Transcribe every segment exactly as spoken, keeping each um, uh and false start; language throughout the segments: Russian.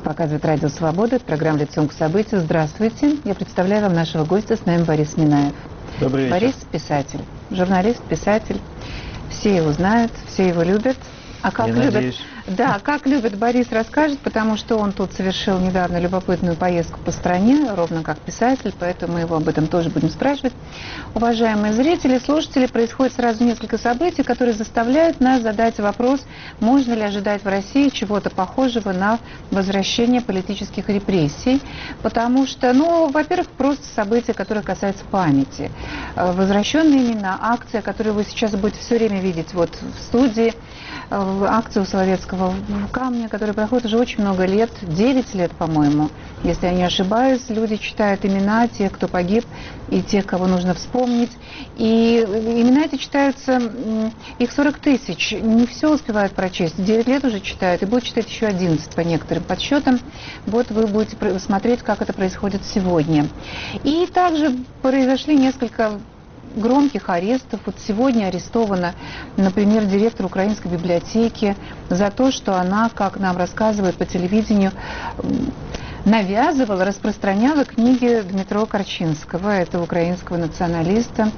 показывает Радио Свобода. Это программа «Лицом к событию». Здравствуйте. Я представляю вам нашего гостя. С нами Борис Минаев. Добрый вечер. Борис – писатель, журналист, писатель. Все его знают, все его любят. А как Я любят, надеюсь. да, как любит Борис, расскажет, потому что он тут совершил недавно любопытную поездку по стране, ровно как писатель, поэтому мы его об этом тоже будем спрашивать. Уважаемые зрители, слушатели, происходит сразу несколько событий, которые заставляют нас задать вопрос, можно ли ожидать в России чего-то похожего на возвращение политических репрессий, потому что, ну, во-первых, просто события, которые касаются памяти. Возвращенные имена, акция, которую вы сейчас будете все время видеть вот в студии, акцию Соловецкого камня, которая проходит уже очень много лет, девять лет, по-моему, если я не ошибаюсь. Люди читают имена тех, кто погиб, и тех, кого нужно вспомнить. И имена эти читаются, их сорок тысяч, не все успевают прочесть, девять лет уже читают, и будут читать еще одиннадцать по некоторым подсчетам. Вот вы будете смотреть, как это происходит сегодня. И также произошли несколько громких арестов. Вот сегодня арестована, например, директор Украинской библиотеки за то, что она, как нам рассказывают по телевидению, навязывала, распространяла книги Дмитро Корчинского, этого украинского националиста.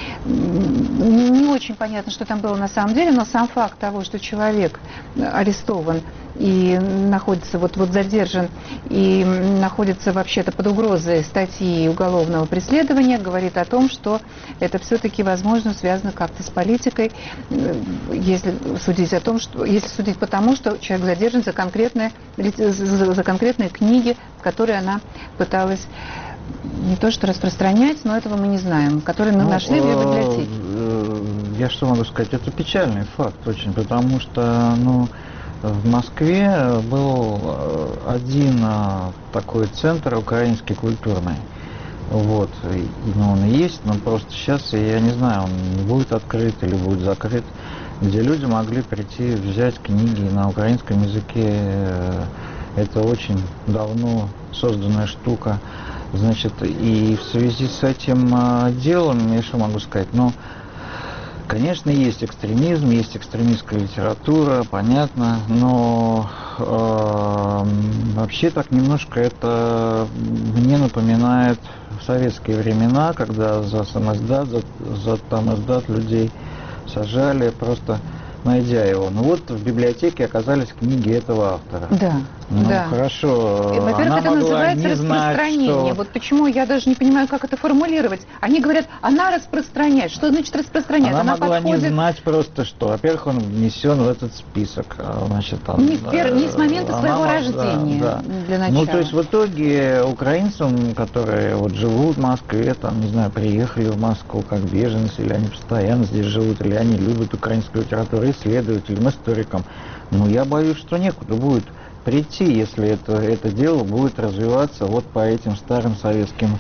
Не очень понятно, что там было на самом деле, но сам факт того, что человек арестован и находится, вот, вот задержан, и находится вообще-то под угрозой статьи уголовного преследования, говорит о том, что это все-таки, возможно, связано как-то с политикой, если судить о том, что, если судить по тому, что человек задержан за конкретные, за, за конкретные книги, которые она пыталась не то что распространять, но этого мы не знаем, которые мы ну, нашли в ее библиотеке. Я что могу сказать? Это печальный факт очень, потому что, ну, в Москве был один такой центр украинский культурный. Вот, и, ну, он и есть, но просто сейчас, я не знаю, он будет открыт или будет закрыт, где люди могли прийти, взять книги на украинском языке. Это очень давно созданная штука. Значит, и в связи с этим делом, я что могу сказать, ну, конечно, есть экстремизм, есть экстремистская литература, понятно, но э, вообще так немножко это мне напоминает советские времена, когда за самоздат, за, за тамоздат людей сажали, просто найдя его. Ну вот в библиотеке оказались книги этого автора. Да. Ну, да. Хорошо. Во-первых, она это называется распространение. Знать, что... Вот почему я даже не понимаю, как это формулировать. Они говорят, она распространяет. Что значит распространять? Она, она могла подходит... не знать просто, что, во-первых, он внесен в этот список. Значит, он, не, пер... не с момента она, своего рождения, да, да. Для начала. Ну, то есть, в итоге, украинцам, которые вот живут в Москве, там, не знаю, приехали в Москву как беженцы, или они постоянно здесь живут, или они любят украинскую литературу, исследователям, историкам, ну, я боюсь, что некуда будет прийти, если это, это дело будет развиваться вот по этим старым советским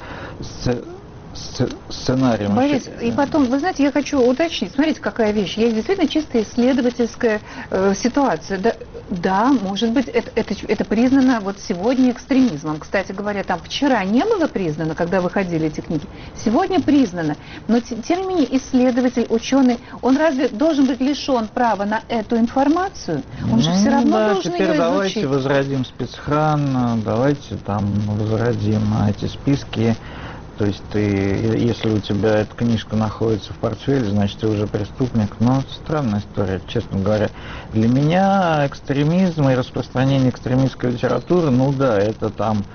сценариям. Борис, и потом, вы знаете, я хочу уточнить, смотрите, какая вещь. Есть действительно чисто исследовательская э, ситуация. Да, да, может быть, это, это, это признано вот сегодня экстремизмом. Кстати говоря, там вчера не было признано, когда выходили эти книги. Сегодня признано. Но тем не менее исследователь, ученый, он разве должен быть лишен права на эту информацию? Он же ну, все равно да, должен теперь ее давайте изучить. возродим спецхран, давайте там возродим эти списки. То есть ты, если у тебя эта книжка находится в портфеле, значит ты уже преступник. Но это странная история, честно говоря. Для меня экстремизм и распространение экстремистской литературы, ну да, это там,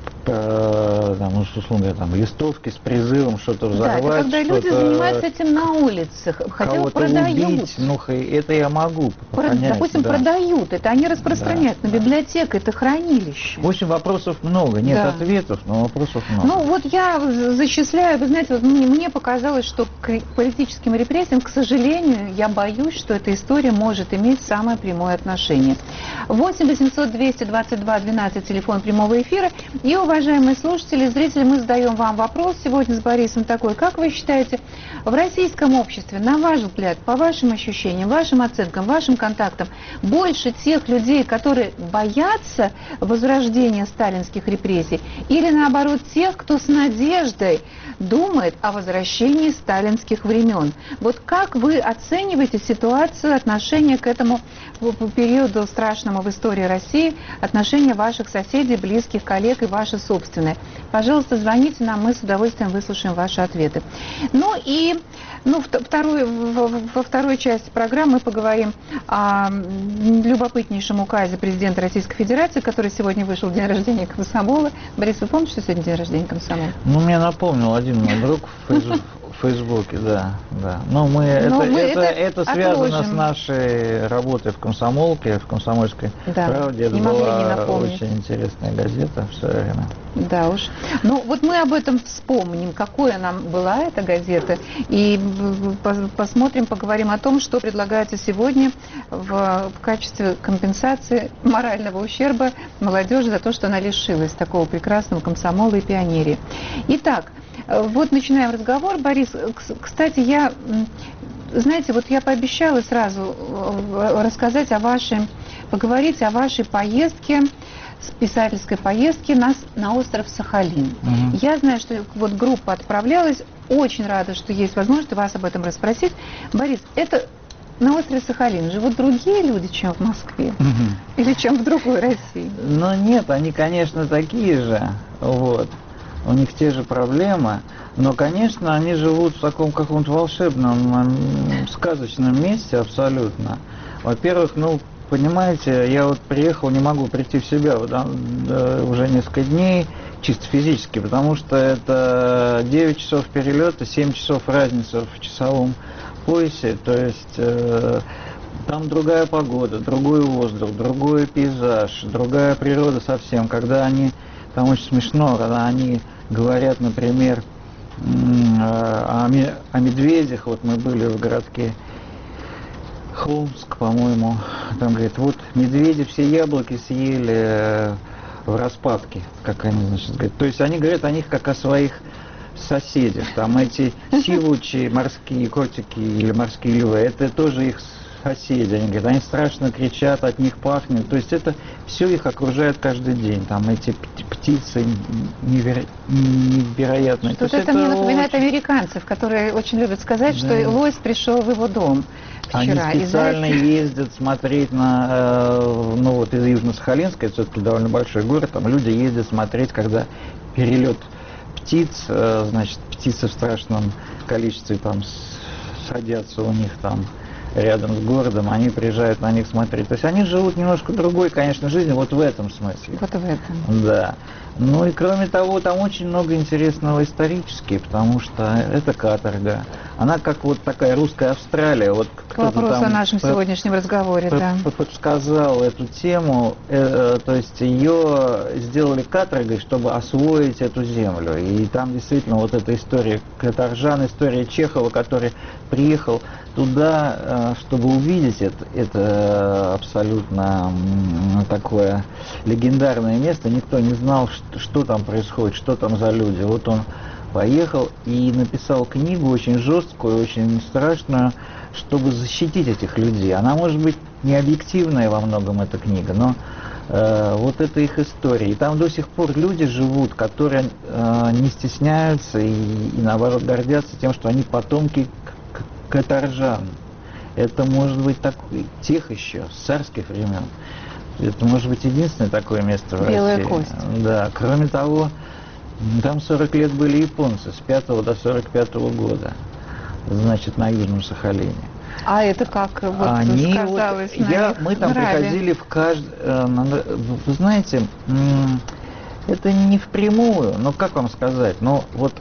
э, там, ну, условно говоря, там, листовки с призывом что-то взорвать. Да, это когда люди занимаются этим на улицах, хотя продают. Убить, ну, это я могу понять, допустим, да. продают, это они распространяют. Да, на да. библиотека, это хранилище. В общем, вопросов много, нет да. ответов, но вопросов много. Ну, вот я зачисляю, вы знаете, вот мне, мне показалось, что к политическим репрессиям, к сожалению, я боюсь, что эта история может иметь самое прямое отношение. восемь восемьсот двести двадцать два двенадцать, телефон прямого эфира. И, уважаемые уважаемые слушатели, зрители, мы задаем вам вопрос сегодня с Борисом такой. Как вы считаете, в российском обществе, на ваш взгляд, по вашим ощущениям, вашим оценкам, вашим контактам, больше тех людей, которые боятся возрождения сталинских репрессий, или наоборот тех, кто с надеждой думает о возвращении сталинских времен? Вот как вы оцениваете ситуацию, отношение к этому периоду страшному в истории России, отношение ваших соседей, близких, коллег и ваши собственные? Пожалуйста, звоните нам, мы с удовольствием выслушаем ваши ответы. Ну и ну, второй, во второй части программы мы поговорим о любопытнейшем указе президента Российской Федерации, который сегодня вышел в день рождения комсомола. Борис, вы помните, что сегодня день рождения комсомола? Ну, мне напомнил один мой друг в Фейсбуке, да, да. Но мы, Но это, мы это, это, это связано отложим. с нашей работой в комсомолке, в «Комсомольской да, правде». Это была очень интересная газета в свое время. Да уж. Ну, вот мы об этом вспомним, какой она была, эта газета, и посмотрим, поговорим о том, что предлагается сегодня в, в качестве компенсации морального ущерба молодежи за то, что она лишилась такого прекрасного комсомола и пионерии. Итак, вот начинаем разговор. Борис, кстати, я, знаете, вот я пообещала сразу рассказать о вашей, поговорить о вашей поездке, писательской поездке на, на остров Сахалин. Угу. Я знаю, что вот группа отправлялась, очень рада, что есть возможность вас об этом расспросить. Борис, это на острове Сахалин живут другие люди, чем в Москве? Угу. Или чем в другой России? Ну нет, они, конечно, такие же, вот. У них те же проблемы, но, конечно, они живут в таком каком-то волшебном, сказочном месте абсолютно. Во-первых, ну, понимаете, я вот приехал, не могу прийти в себя вот, да, уже несколько дней, чисто физически, потому что это девять часов перелета, семь часов разница в часовом поясе, то есть э, там другая погода, другой воздух, другой пейзаж, другая природа совсем. Когда они, там очень смешно, когда они говорят, например, о, о медведях, вот мы были в городке Холмск, по-моему, там говорит, вот медведи все яблоки съели в распадке, как они, значит, говорят. То есть они говорят о них как о своих соседях. Там эти сивучи, морские котики или морские львы, это тоже их соседи. Они говорят, они страшно кричат, от них пахнет. То есть это все их окружает каждый день. Там эти птицы неверо... невероятные. Что-то это, это мне напоминает очень... американцев, которые очень любят сказать, да. что лось пришел в его дом. Вчера. Они специально из-за... ездят смотреть на, э, ну вот из Южно-Сахалинска, это все-таки довольно большой город, там люди ездят смотреть, когда перелет птиц, э, значит, птицы в страшном количестве там садятся у них там рядом с городом, они приезжают на них смотреть. То есть они живут немножко другой, конечно, жизнью, вот в этом смысле. Вот в этом. Да. Ну и кроме того, там очень много интересного исторически, потому что это каторга. Она как вот такая русская Австралия. Вот к вопросу о нашем под, сегодняшнем разговоре, под, да. Подсказал эту тему, э, то есть ее сделали каторгой, чтобы освоить эту землю. И там действительно вот эта история каторжан, история Чехова, который приехал туда, э, чтобы увидеть это, это абсолютно э, такое легендарное место. Никто не знал, что, что там происходит, что там за люди. Вот он поехал и написал книгу очень жесткую, очень страшную, чтобы защитить этих людей. Она может быть не объективная во многом, эта книга, но э, вот это их история. И там до сих пор люди живут, которые э, не стесняются и, и наоборот гордятся тем, что они потомки каторжан. Это может быть так, тех еще, с царских времен. Это может быть единственное такое место в Белая России. кость. Да, кроме того, там сорок лет были японцы, с пятого до сорок пятого года, значит, на Южном Сахалине. А это как вот Они, сказалось вот, на я, их Мы там нраве. приходили в каждый... Вы знаете, это не впрямую, но как вам сказать, ну вот,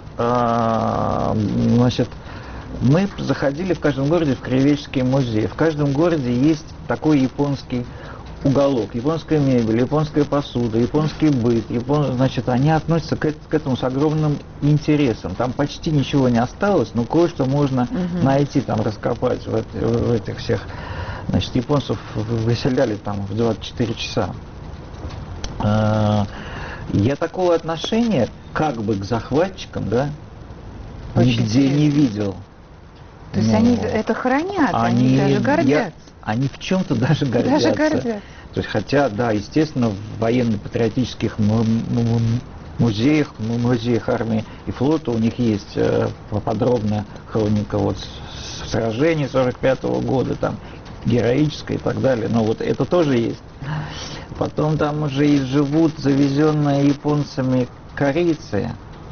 значит, мы заходили в каждом городе в краеведческий музей. В каждом городе есть такой японский уголок, японская мебель, японская посуда, японский быт, япон... значит, они относятся к, к этому с огромным интересом. Там почти ничего не осталось, но кое-что можно угу. найти, там, раскопать в, это, в этих всех. Значит, японцев выселяли там в двадцать четыре часа. Я такого отношения как бы к захватчикам, да, Очень нигде интересно. не видел. То есть Ну, они это хранят, они, они, даже гордятся. я- они в чем-то даже гордятся. Даже гордятся. То есть, хотя, да, естественно, в военно-патриотических му- му- музеях, му- музеях армии и флота у них есть э, подробная хроника вот с- с- сражений сорок пятого года, там, героическая и так далее. Но вот это тоже есть. Потом там уже и живут завезенные японцами корейцы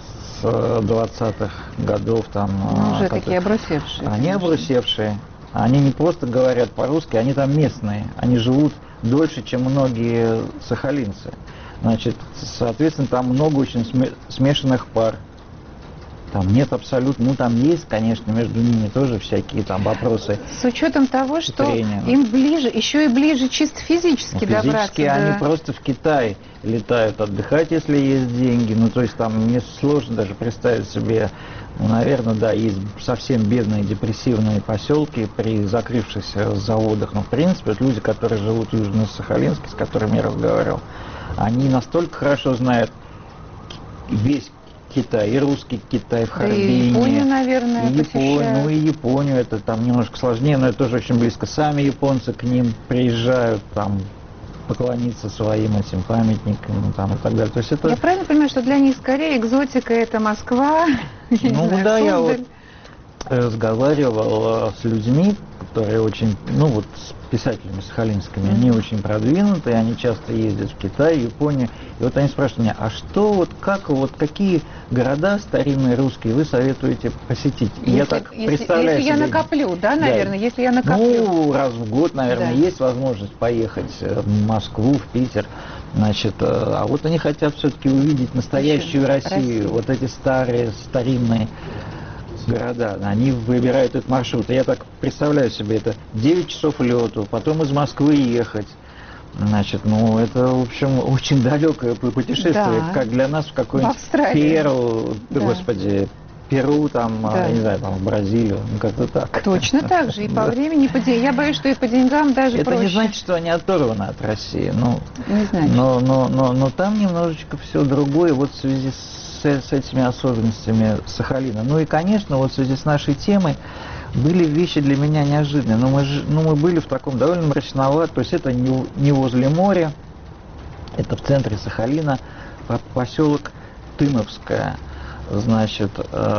с двадцатых годов. Там, Ну, уже а, такие которые- обрусевшие. Они конечно. обрусевшие. Они не просто говорят по-русски, они там местные. Они живут дольше, чем многие сахалинцы. Значит, соответственно, там много очень сме- смешанных пар. Там нет абсолютно, ну там есть, конечно, между ними тоже всякие там вопросы. С учетом того, что Трение. им ближе, еще и ближе чисто физически, Ну, добраться физически до... они просто в Китай летают отдыхать, если есть деньги. Ну, то есть там мне сложно даже представить себе, ну, наверное, да, есть совсем бедные депрессивные поселки при закрывшихся заводах. Но, в принципе, вот люди, которые живут в Южно-Сахалинске, с которыми я разговаривал, они настолько хорошо знают весь Китай, и русский Китай в Да Харбине. и Японию, наверное, И Японию, посещают. ну и Японию, это там немножко сложнее, но это тоже очень близко. Сами японцы к ним приезжают, там, поклониться своим этим памятникам, ну, там, и так далее. То есть это... Я правильно понимаю, что для них скорее экзотика это Москва? я не Ну знаю, да, я вот Суздаль? разговаривал э, с людьми, которые очень, ну вот с писателями сахалинскими, они Мгм. очень продвинутые, они часто ездят в Китай, Японию, и вот они спрашивают меня, а что вот, как, вот какие города старинные русские вы советуете посетить? И я Если- так если, представляю если я себе- накоплю, да, наверное, если я накоплю. Ну, раз в год, наверное, Да. есть возможность поехать э, в Москву, в Питер. Значит, э, а вот они хотят все-таки увидеть настоящую Еще Россию, Россию. вот эти старые, старинные города. Они выбирают этот маршрут. И я так представляю себе, это девять часов лету, потом из Москвы ехать. Значит, ну, это, в общем, очень далекое путешествие, Да. как для нас в В какой-нибудь Австралии. Перу, Да. господи, Перу, там, а, Да. я не знаю, там, в Бразилию, ну, как-то так. Точно так же, и по Да. времени, и по деньгам. Я боюсь, что и по деньгам даже Это проще. не значит, что они оторваны от России, ну, Не значит. но, но, но, но там немножечко все другое вот в связи с, с этими особенностями Сахалина. Ну и, конечно, вот в связи с нашей темой были вещи для меня неожиданные. Но мы, ж- ну, мы были в таком довольно мрачноватом, то есть это не, у- не возле моря, это в центре Сахалина, по- поселок Тымовская, значит,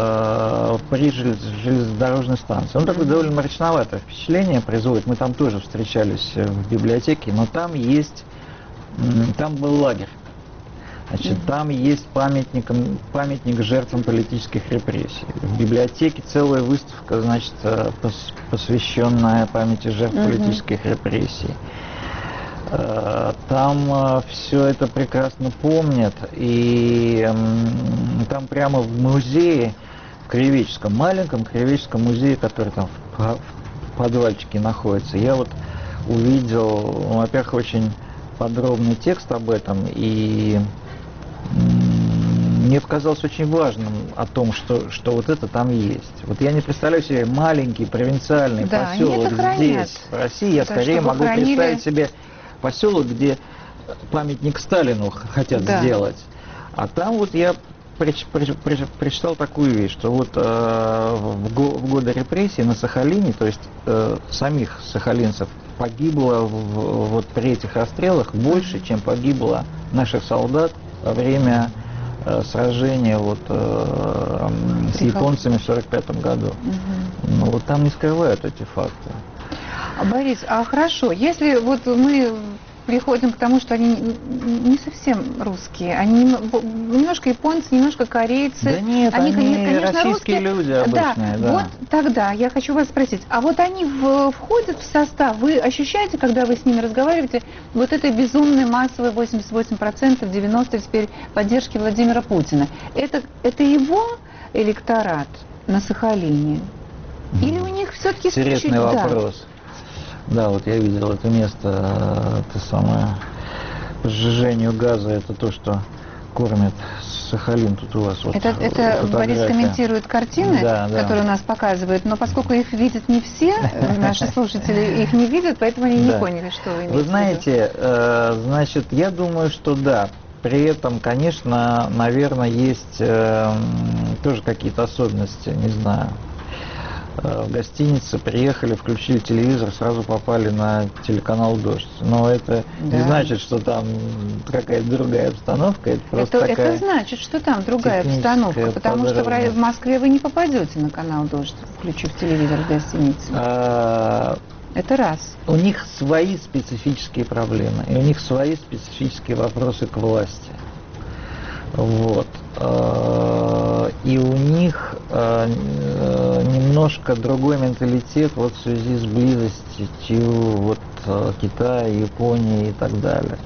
э, при желез- железнодорожной станции. Он такое довольно мрачноватое впечатление производит. Мы там тоже встречались э, в библиотеке, но там есть, м, там был лагерь. Значит, Мгм. там есть памятник, памятник жертвам политических репрессий. В библиотеке целая выставка, значит, э, пос- посвященная памяти жертв Мгм. политических репрессий. Э, Там все это прекрасно помнят, и м, там прямо в музее, в Кривеческом, маленьком Кривеческом музее, который там в по- в подвальчике находится, я вот увидел, ну, во-первых, очень подробный текст об этом, и м, мне показалось очень важным о том, что, что вот это там есть. Вот я не представляю себе маленький провинциальный Да, они поселок это хранят. здесь, в России. Я Да, скорее чтобы могу хранили- представить себе поселок, где памятник Сталину х- хотят Да. сделать. А там вот я преч- преч- преч- прочитал такую вещь, что вот э, в, го- в годы репрессий на Сахалине, то есть э, самих сахалинцев погибло в- в- вот при этих расстрелах больше, чем погибло наших солдат во время э, сражения вот, э, м, с При Хал- японцами в сорок пятом году. Мгм. Ну вот там не скрывают эти факты. А, Борис, а хорошо, если вот мы приходим к тому, что они н- не совсем русские, они нем- немножко японцы, немножко корейцы. Да нет, они российские русские. люди обычные, да. Вот тогда я хочу вас спросить, а вот они в- входят в состав, вы ощущаете, когда вы с ними разговариваете, вот этой безумной массовой восемьдесят восемь процентов, девяносто процентов теперь поддержки Владимира Путина? Это, это его электорат на Сахалине? Или у них все-таки Интересный вопрос. Да, вот я видел это место, э, это самое, по сжижению газа, это то, что кормит Сахалин тут у вас. Вот, Это, это фотография. Борис комментирует картины, Да, да. которые у нас показывают, но поскольку их видят не все, э, наши слушатели их не видят, поэтому они не Да. поняли, что вы имеете Вы в виду. знаете, э, значит, я думаю, что да, при этом, конечно, наверное, есть э, тоже какие-то особенности, не знаю. В гостинице приехали, включили телевизор, сразу попали на телеканал «Дождь». Но это да. не значит, что там какая-то другая обстановка. Это, просто это, такая это значит, что там другая обстановка, потому что в, в Москве вы не попадете на канал «Дождь», включив телевизор в гостинице. А... Это раз. У них свои специфические проблемы, и у них свои специфические вопросы к власти. Вот. И у них немножко другой менталитет вот в связи с близостью вот Китая, Японии и так далее.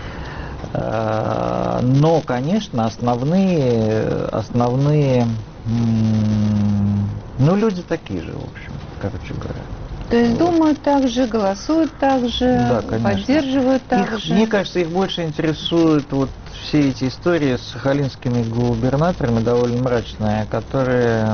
Но, конечно, основные, основные, ну, люди такие же, в общем, короче говоря. То есть вот. Думают так же, голосуют так же, да, поддерживают так их, же. Мне кажется, их больше интересуют вот все эти истории с сахалинскими губернаторами, довольно мрачные, которые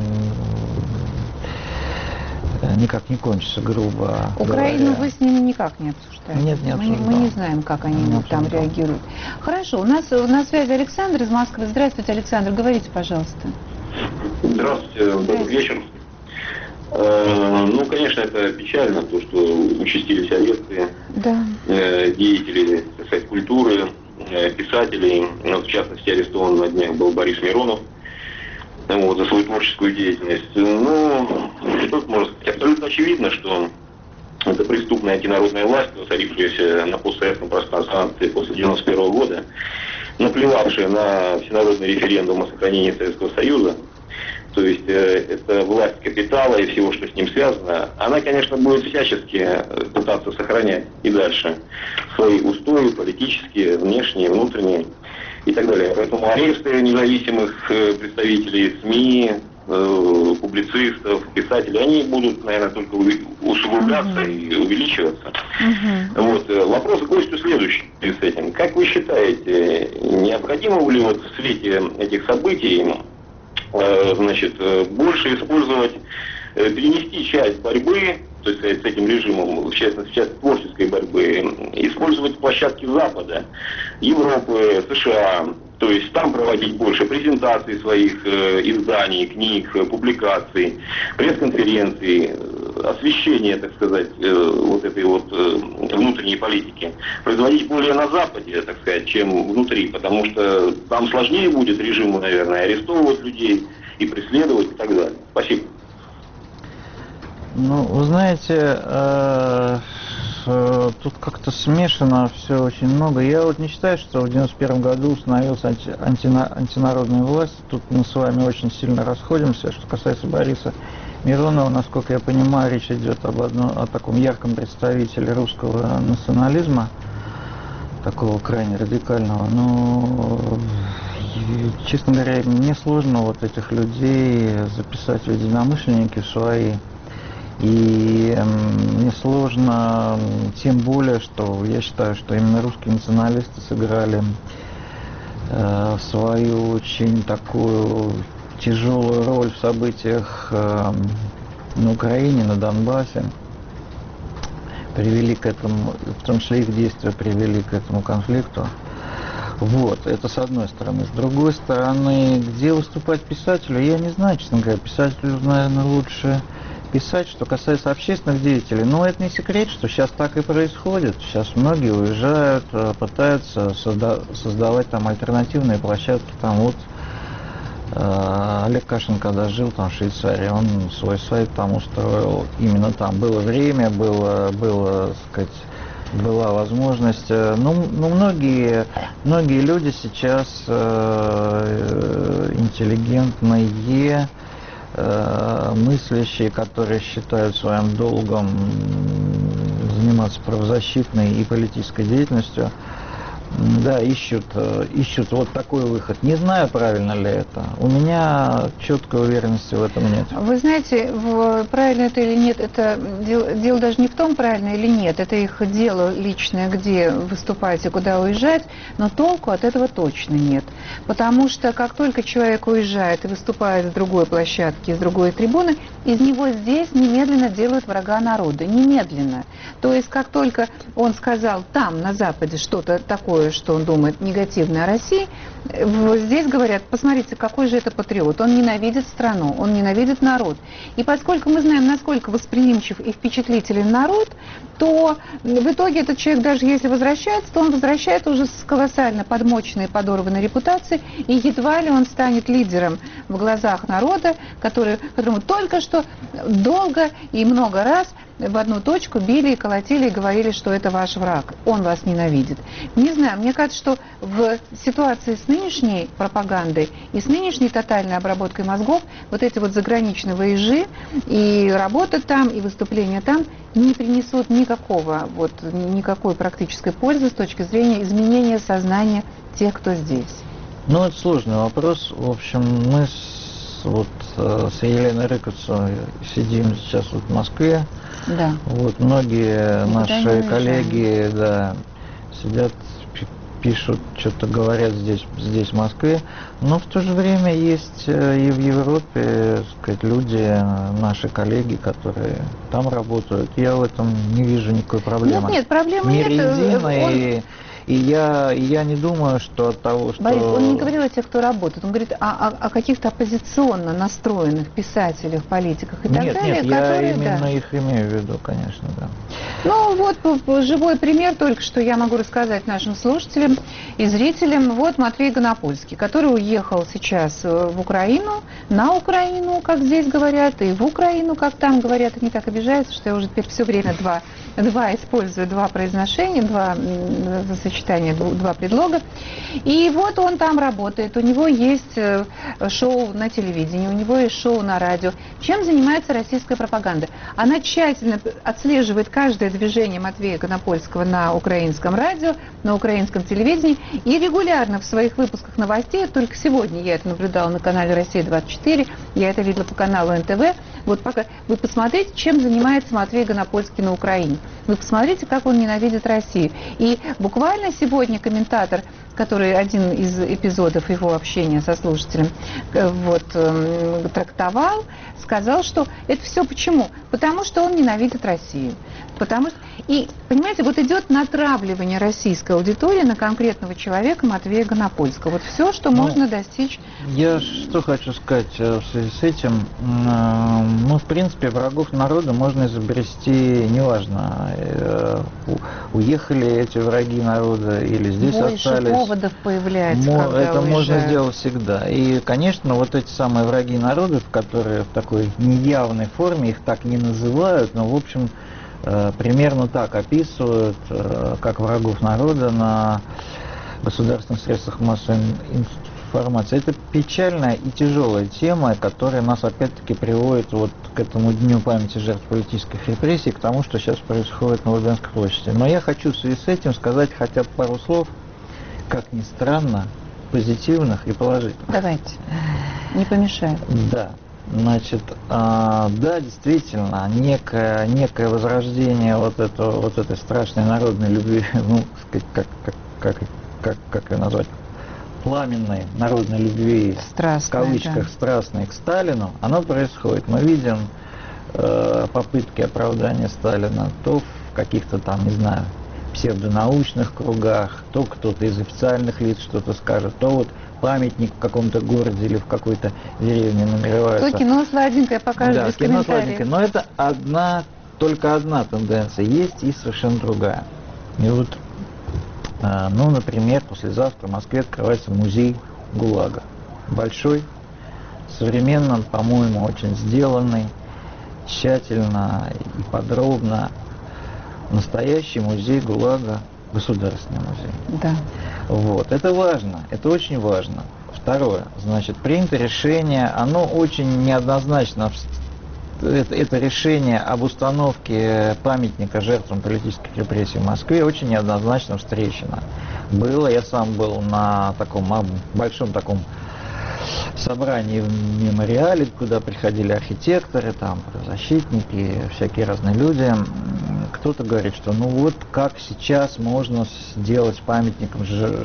никак не кончатся, грубо Украину говоря. вы с ними никак не обсуждаете? Нет, не обсуждаем. Мы, мы не знаем, как они не там обсуждаем. Реагируют. Хорошо, у нас на связи Александр из Москвы. Здравствуйте, Александр, говорите, пожалуйста. Здравствуйте, добрый вечер. Ну, конечно, это печально, то, что участились аресты да. деятелей, так сказать, культуры, писателей. В частности, арестован на днях был Борис Миронов вот, за свою творческую деятельность. Ну, тут можно сказать, абсолютно очевидно, что это преступная антинародная власть, воцарившаяся на постсоветском пространстве после девяносто первого года, наплевавшая на всенародный референдум о сохранении Советского Союза. То есть э, это власть капитала и всего, что с ним связано, она, конечно, будет всячески пытаться сохранять и дальше свои устои политические, внешние, внутренние и так далее. Поэтому аресты независимых э, представителей СМИ, э, публицистов, писателей, они будут, наверное, только усугубляться uh-huh. и увеличиваться. Uh-huh. Вот, э, вопрос к гостю следующий с этим. Как вы считаете, необходимо ли вот в свете этих событий значит, больше использовать, перенести часть борьбы, то есть с этим режимом, в частности, часть творческой борьбы, использовать площадки Запада, Европы, США, то есть там проводить больше презентаций своих э, изданий, книг, публикаций, пресс-конференций, освещения, так сказать, э, вот этой вот э, внутренней политики, производить более на Западе, так сказать, чем внутри, потому что там сложнее будет режиму, наверное, арестовывать людей и преследовать и так далее. Спасибо. Ну, вы знаете, э, э, тут как-то смешано все очень много. Я вот не считаю, что в девяносто первом году установилась анти, антина, антинародная власть. Тут мы с вами очень сильно расходимся. Что касается Бориса Миронова, насколько я понимаю, речь идет об одном, о таком ярком представителе русского национализма, такого крайне радикального. Но, честно говоря, мне сложно вот этих людей записать в единомышленники свои. И э, мне сложно, тем более, что я считаю, что именно русские националисты сыграли э, свою очень такую тяжелую роль в событиях э, на Украине, на Донбассе, привели к этому, в том числе их действия привели к этому конфликту. Вот, это с одной стороны. С другой стороны, где выступать писателю, я не знаю, честно говоря, писателю, наверное, лучше писать. Что касается общественных деятелей, но это не секрет, что сейчас так и происходит. Сейчас многие уезжают, пытаются созда- создавать там альтернативные площадки. Там вот э, Олег Кашин, когда жил там в Швейцарии, он свой сайт там устроил. Именно там было время, было, было, так сказать, была возможность. Ну, ну многие, многие люди сейчас э, интеллигентные, мыслящие, которые считают своим долгом заниматься правозащитной и политической деятельностью, да, ищут, ищут вот такой выход. Не знаю, правильно ли это. У меня четкой уверенности в этом нет. Вы знаете, в, правильно это или нет, это дело, дело даже не в том, правильно или нет. Это их дело личное, где выступать и куда уезжать, но толку от этого точно нет. Потому что как только человек уезжает и выступает с другой площадки, с другой трибуны, из него здесь немедленно делают врага народа. Немедленно. То есть как только он сказал там, на Западе, что-то такое такое, что он думает негативно о России, здесь говорят, посмотрите, какой же это патриот. Он ненавидит страну, он ненавидит народ. И поскольку мы знаем, насколько восприимчив и впечатлителен народ, то в итоге этот человек, даже если возвращается, то он возвращается уже с колоссально подмоченной, подорванной репутацией, и едва ли он станет лидером в глазах народа, который, которому только что долго и много раз в одну точку били и колотили и говорили, что это ваш враг, он вас ненавидит. Не знаю, мне кажется, что в ситуации с нынешней пропагандой и с нынешней тотальной обработкой мозгов вот эти вот заграничные выезжи и работа там, и выступления там не принесут никакого, вот, никакой практической пользы с точки зрения изменения сознания тех, кто здесь. Ну, это сложный вопрос. В общем, мы с, вот, с Еленой Рыковцевой сидим сейчас вот в Москве. Да. Вот, многие Никуда наши коллеги, да, сидят, пишут, что-то говорят здесь, здесь, в Москве. Но в то же время есть и в Европе, так сказать, люди, наши коллеги, которые там работают. Я в этом не вижу никакой проблемы. Нет, нет, проблемы Мир нет. единый, Он... и, и, я, и я не думаю, что от того, что... Борис, он не говорил о тех, кто работает, он говорит о, о, о каких-то оппозиционно настроенных писателях, политиках и так нет, далее. Нет, я которые, именно да. их имею в виду, конечно, да. Ну вот живой пример только что я могу рассказать нашим слушателям и зрителям. Вот Матвей Гонопольский, который уехал сейчас в Украину, на Украину, как здесь говорят, и в Украину, как там говорят. Они так обижаются, что я уже теперь все время два, два использую, два произношения, два сочетания, два предлога. И вот он там работает, у него есть шоу на телевидении, у него есть шоу на радио. Чем занимается российская пропаганда? Она тщательно отслеживает каждое движение Матвея Гонопольского на украинском радио, на украинском телевидении и регулярно в своих выпусках новостей, только сегодня я это наблюдала на канале Россия двадцать четыре, я это видела по каналу эн тэ вэ, вот пока вы посмотрите, чем занимается Матвей Гонопольский на Украине. Вы посмотрите, как он ненавидит Россию. И буквально сегодня комментатор, который один из эпизодов его общения со слушателем вот, э, трактовал, сказал, что это все почему? Потому что он ненавидит Россию. Потому что... И, понимаете, вот идет натравливание российской аудитории на конкретного человека Матвея Гонопольского. Вот все, что ну, можно достичь. Я что хочу сказать в связи с этим. Ну, в принципе, врагов народа можно изобрести, неважно, уехали эти враги народа или здесь Больше остались. Поводов появляется, Мо- когда Это уезжают. можно сделать всегда. И, конечно, вот эти самые враги народов, которые в такой неявной форме, их так не называют, но, в общем, примерно так описывают, как врагов народа на государственных средствах массовой информации. Это печальная и тяжелая тема, которая нас опять-таки приводит вот к этому Дню памяти жертв политических репрессий, к тому, что сейчас происходит на Лубянской площади. Но я хочу в связи с этим сказать хотя бы пару слов, как ни странно, позитивных и положительных. Давайте, не помешает. Да. Значит, а, да, действительно, некое, некое возрождение вот этого, вот этой страшной народной любви, ну, как, как, как, как, как, как ее назвать, пламенной народной любви, страстной, в кавычках, да. страстной к Сталину, оно происходит. Мы видим э, попытки оправдания Сталина то в каких-то там, не знаю, псевдонаучных кругах, то кто-то из официальных лиц что-то скажет, то вот памятник в каком-то городе или в какой-то деревне намеревается. То кино сладенькое покажет, да, без кино комментариев. сладенькое. Но это одна, только одна тенденция. Есть и совершенно другая. И вот, э, ну, например, послезавтра в Москве открывается музей ГУЛАГа. Большой, современно, по-моему, очень сделанный, тщательно и подробно. Настоящий музей ГУЛАГа, государственный музей. Да. Вот, это важно, это очень важно. Второе, значит, принято решение, оно очень неоднозначно, это, это решение об установке памятника жертвам политических репрессий в Москве очень неоднозначно встречено. Было, я сам был на таком большом таком собрании в мемориале, куда приходили архитекторы, там, защитники, всякие разные люди. Кто-то говорит, что ну вот как сейчас можно сделать памятником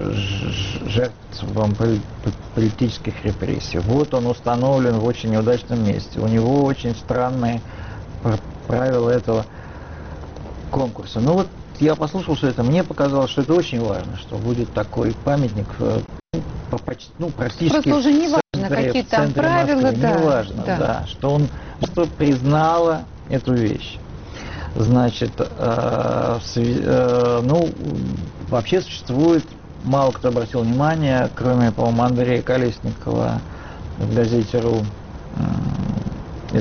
жертвам политических репрессий. Вот он установлен в очень неудачном месте. У него очень странные правила этого конкурса. Ну вот я послушал все это, мне показалось, что это очень важно, что будет такой памятник, по, почти, ну, практически просто уже не в важно, центре, какие в там центре правила, Москвы. да, Не важно, да. да, что он что признала эту вещь. Значит, э, э, ну, вообще существует, мало кто обратил внимание, кроме, по-моему, Андрея Колесникова в газете .ру, э,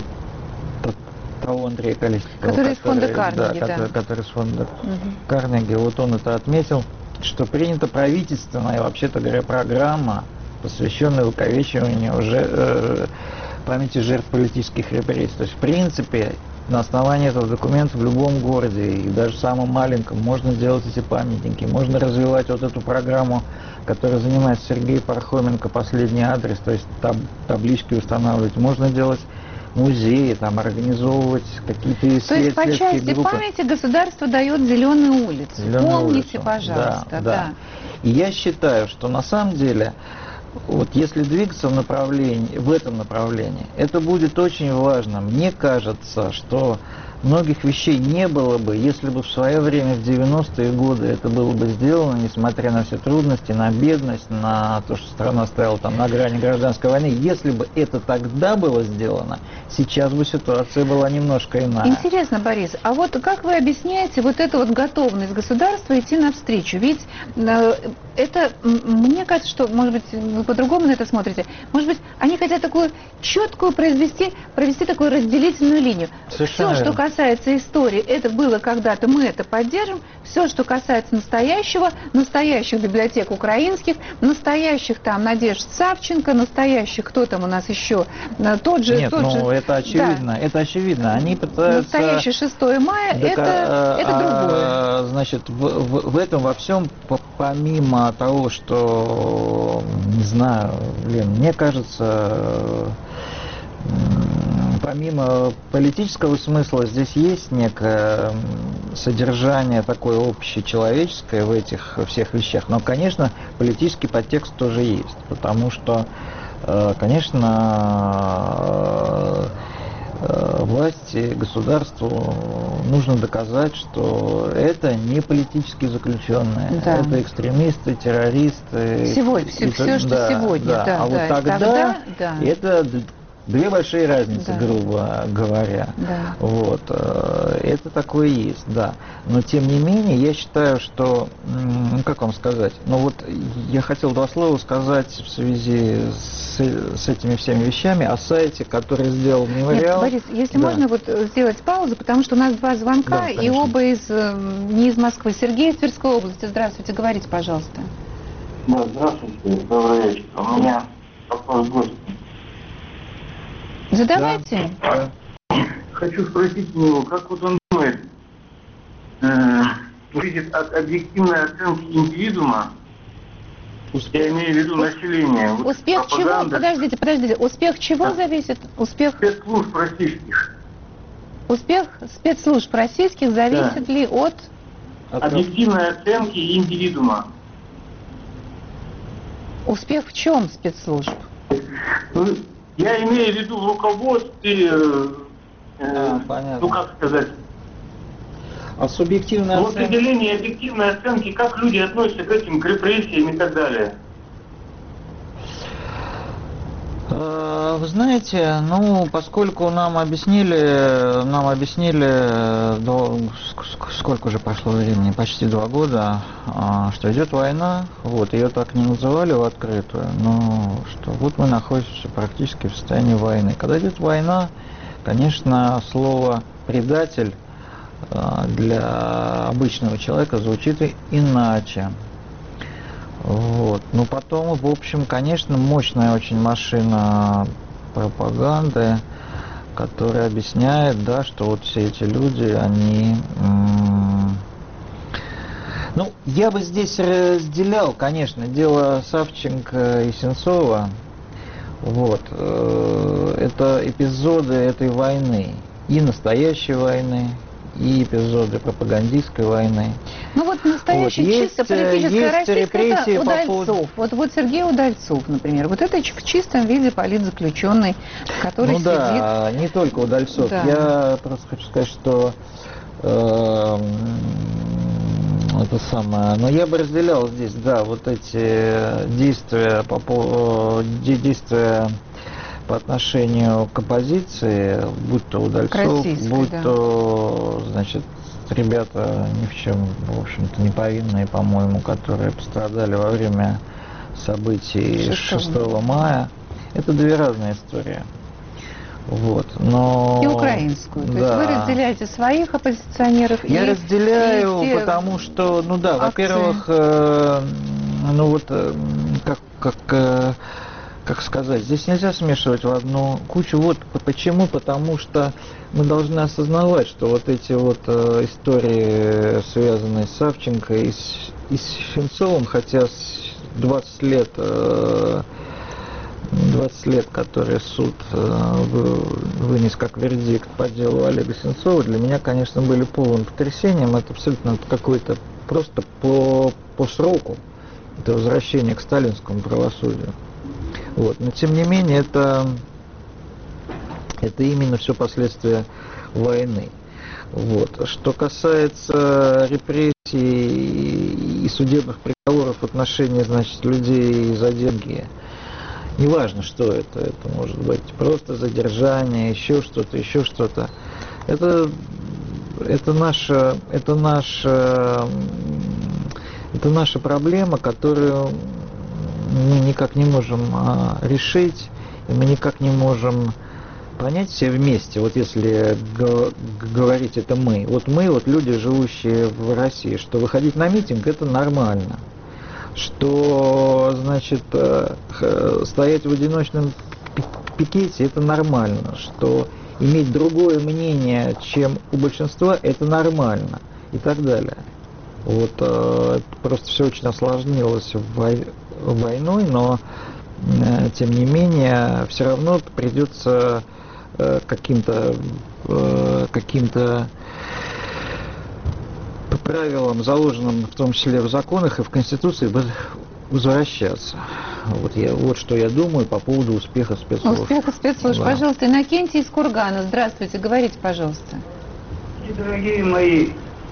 того Андрея Колесникова, который из фонда Карнеги, да, да. Который, который из фонда угу. Карнеги, вот он это отметил, что принята правительственная, вообще-то говоря, программа, посвященная увековечиванию уже э, памяти жертв политических репрессий. То есть, в принципе, на основании этого документа в любом городе, и даже в самом маленьком, можно делать эти памятники, можно развивать вот эту программу, которой занимается Сергей Пархоменко, последний адрес, то есть таб таблички устанавливать, можно делать музеи, там, организовывать какие-то исследовательские группы. То есть по части группы. памяти государство дает зеленую улицу. Зеленую Помните, улицу. пожалуйста. Да, да. да. И я считаю, что на самом деле, вот если двигаться в направлении, в этом направлении, это будет очень важно. Мне кажется, что многих вещей не было бы, если бы в свое время, в девяностые годы, это было бы сделано, несмотря на все трудности, на бедность, на то, что страна стояла там на грани гражданской войны. Если бы это тогда было сделано, сейчас бы ситуация была немножко иная. Интересно, Борис, а вот как вы объясняете вот эту вот готовность государства идти навстречу? Ведь э, это, мне кажется, что, может быть, вы по-другому на это смотрите, может быть, они хотят такую четкую произвести, провести такую разделительную линию. Совершенно Все, что касается истории, это было когда-то, мы это поддержим. Все, что касается настоящего, настоящих библиотек украинских, настоящих там Надежд Савченко, настоящих, кто там у нас еще, тот же... Нет, тот ну же, это очевидно, да. это очевидно. Они пытаются... Настоящий шестое мая, да, это, а, это другое. А, значит, в, в, в этом во всем, помимо того, что, не знаю, блин, мне кажется... Помимо политического смысла, здесь есть некое содержание такое общечеловеческое в этих всех вещах. Но, конечно, политический подтекст тоже есть. Потому что, конечно, власти, государству нужно доказать, что это не политические заключенные. Да. Это экстремисты, террористы. Сегодня, все, все, что да, сегодня. Да. Да, а да, вот тогда, тогда да. это... Две большие разницы, да. грубо говоря. Да. Вот. Это такое есть, да. Но тем не менее, я считаю, что, ну как вам сказать, ну вот я хотел два слова сказать в связи с, с этими всеми вещами о сайте, который сделал мемориал. Нет, Борис, если да. можно вот сделать паузу, потому что у нас два звонка, да, и оба из, не из Москвы. Сергей из Тверской области. Здравствуйте, говорите, пожалуйста. Да, здравствуйте, добрый вечер. У меня вопрос гость. Задавайте. Да. Хочу спросить у него, как вот он думает, э, видит от объективной оценки индивидуума, я имею в виду население. Вот успех чего? Подождите, подождите. Успех чего да. зависит? Успех спецслужб российских. Успех спецслужб российских зависит да. ли от объективной оценки индивидуума? Успех в чем спецслужб? Ну, я имею в виду в руководстве, э, а, ну как сказать, а субъективная в определении объективной оценки, как люди относятся к этим, к репрессиям и так далее. Вы знаете, ну, поскольку нам объяснили, нам объяснили, до, сколько уже прошло времени, почти два года, что идет война, вот, ее так не называли в открытую, но что вот мы находимся практически в состоянии войны. Когда идет война, конечно, слово «предатель» для обычного человека звучит иначе. Вот. Но потом, в общем, конечно, мощная очень машина пропаганды, которая объясняет, да, что вот все эти люди, они... М- ну, я бы здесь разделял, конечно, дело Савченко и Сенцова. Вот. Это эпизоды этой войны, и настоящей войны, и эпизоды пропагандистской войны. Ну вот настоящая вот, чисто политическая российская, это Удальцов. По поводу... Вот, вот Сергей Удальцов, например. Вот это в чистом виде политзаключенный, который ну, сидит... Ну да, не только Удальцов. Да. Я просто хочу сказать, что э, это самое. Но я бы разделял здесь, да, вот эти действия по поводу действия по отношению к оппозиции, будь то Удальцов, будь да. то, значит, ребята ни в чем, в общем-то, не повинные, по-моему, которые пострадали во время событий шестого мая. Это две разные истории. Вот, но... И украинскую. То да. есть вы разделяете своих оппозиционеров? Я и, разделяю, и те... потому что, ну да, во-первых, э, ну вот, э, как, как, э, как сказать, здесь нельзя смешивать в одну кучу. Вот почему? Потому что мы должны осознавать, что вот эти вот э, истории, связанные с Савченко и с, и с Сенцовым, хотя двадцать лет... Э, двадцать лет, которые суд э, вынес как вердикт по делу Олега Сенцова, для меня, конечно, были полным потрясением. Это абсолютно какое-то просто по, по сроку. Это возвращение к сталинскому правосудию. Вот. Но, тем не менее, это, это именно все последствия войны. Вот. Что касается репрессий и судебных приговоров в отношении, значит, людей за деньги, неважно, что это, это может быть просто задержание, еще что-то, еще что-то. Это, это наша, это наша, это наша проблема, которую мы никак не можем а, решить, и мы никак не можем понять все вместе. Вот если говорить это мы, вот мы, вот люди, живущие в России, что выходить на митинг это нормально. Что, значит, стоять в одиночном пикете это нормально, что иметь другое мнение, чем у большинства, это нормально и так далее. Вот просто все очень осложнилось войной, но тем не менее все равно придется каким-то каким-то правилам, заложенным в том числе в законах и в Конституции, возвращаться. Вот, я, вот что я думаю по поводу успеха спецслужб. Успеха спецслужб. Да. Пожалуйста, Иннокентий из Кургана. Здравствуйте, говорите, пожалуйста. Дорогие мои,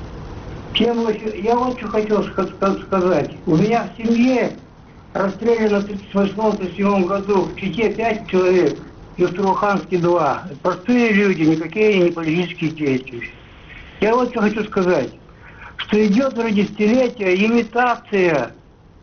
я вот что хотел сказать. У меня в семье расстреляно в тридцать восьмом — тридцать седьмом году в Чите пять человек, и в Туруханске два. Простые люди, никакие не политические деятели. Я вот что хочу сказать. Что идет уже десятилетия имитация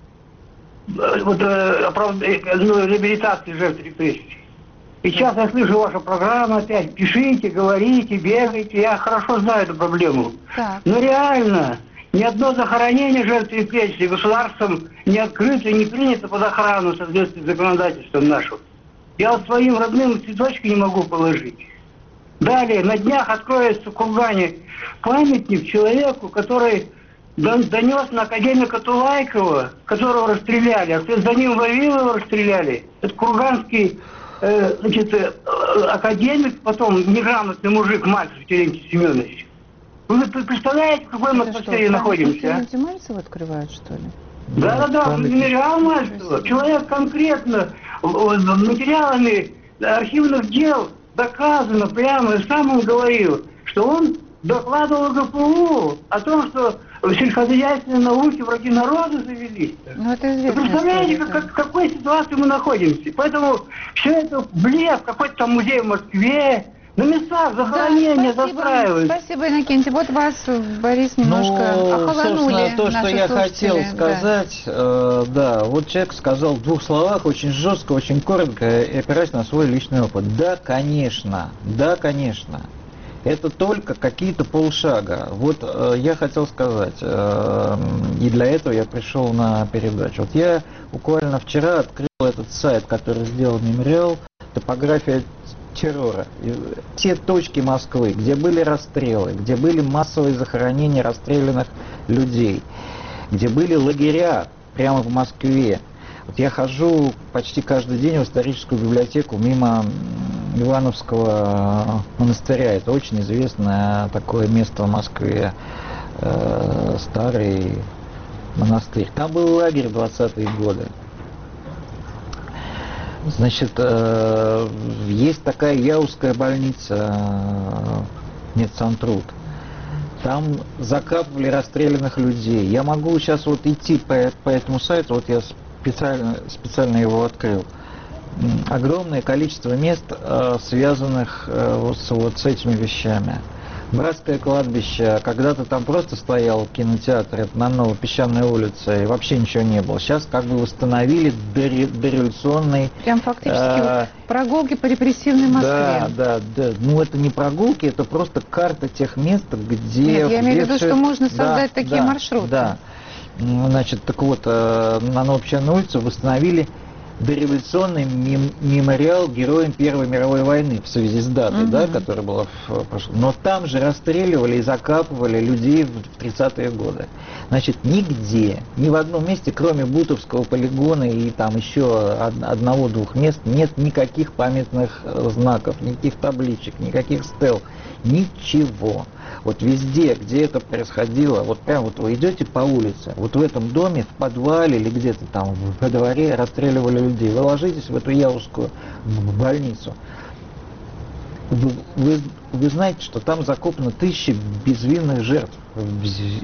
вот, оправд... ну, реабилитации жертв репрессий. И сейчас я слышу вашу программу опять. Пишите, говорите, бегайте. Я хорошо знаю эту проблему. Так. Но реально ни одно захоронение жертв репрессий государством не открыто и не принято под охрану в соответствии с законодательством нашим. Я вот своим родным цветочки не могу положить. Далее, на днях откроется в Кургане памятник человеку, который донес на академика Тулайкова, которого расстреляли, а вслед за ним Вавилова расстреляли. Это курганский э, значит, э, академик, потом неграмотный мужик Мальцев Терентий Семенович. Вы представляете, в какой мы атмосфере находимся? А? Мальцева открывают, что ли? Да-да-да, мемориал Мальцева. Человек конкретно материалами архивных дел доказано прямо, и сам он говорил, что он докладывал ГПУ о том, что в сельскохозяйственной науке враги народа завелись. Ну, это известно. Вы представляете, как, как, в какой ситуации мы находимся? Поэтому все это блеф, какой-то там музей в Москве, на местах захоронения да, застраивают. Спасибо, Иннокентий. Вот вас, Борис, немножко ну, охолонули. То, что я хотел сказать, да. Э, да, вот человек сказал в двух словах, очень жестко, очень коротко, и опираясь на свой личный опыт. Да, конечно, да, конечно. Это только какие-то полшага. Вот э, я хотел сказать, э, и для этого я пришел на передачу. Вот я буквально вчера открыл этот сайт, который сделал мемориал, топография террора. Те точки Москвы, где были расстрелы, где были массовые захоронения расстрелянных людей, где были лагеря прямо в Москве. Вот я хожу почти каждый день в историческую библиотеку мимо Ивановского монастыря. Это очень известное такое место в Москве, э, старый монастырь. Там был лагерь в двадцатые годы. Значит, э, есть такая Яузская больница, медсантруд. там закапывали расстрелянных людей. Я могу сейчас вот идти по, по этому сайту, вот я специально, специально его открыл. Огромное количество мест, связанных вот с, вот с этими вещами. Братское кладбище, когда-то там просто стоял кинотеатр, это на Новой Песчаной улице, и вообще ничего не было. Сейчас как бы восстановили дореволюционный... Прям фактически э, прогулки по репрессивной Москве. Да, да, да. Ну это не прогулки, это просто карта тех мест, где... Нет, я имею в виду, что можно создать да, такие да, маршруты. Да. Значит, так вот, на Новой Песчаной улице восстановили дореволюционный мем мемориал героям Первой мировой войны в связи с датой, угу. да, которая была в прошлом. Но там же расстреливали и закапывали людей в тридцатые годы. Значит, нигде, ни в одном месте, кроме Бутовского полигона и там еще одного-двух мест, нет никаких памятных знаков, никаких табличек, никаких стел, ничего. Вот везде, где это происходило, вот прям вот вы идете по улице, вот в этом доме, в подвале или где-то там во дворе расстреливали людей. Вы ложитесь в эту Яузскую больницу. Вы, вы, вы знаете, что там закопано тысячи безвинных жертв в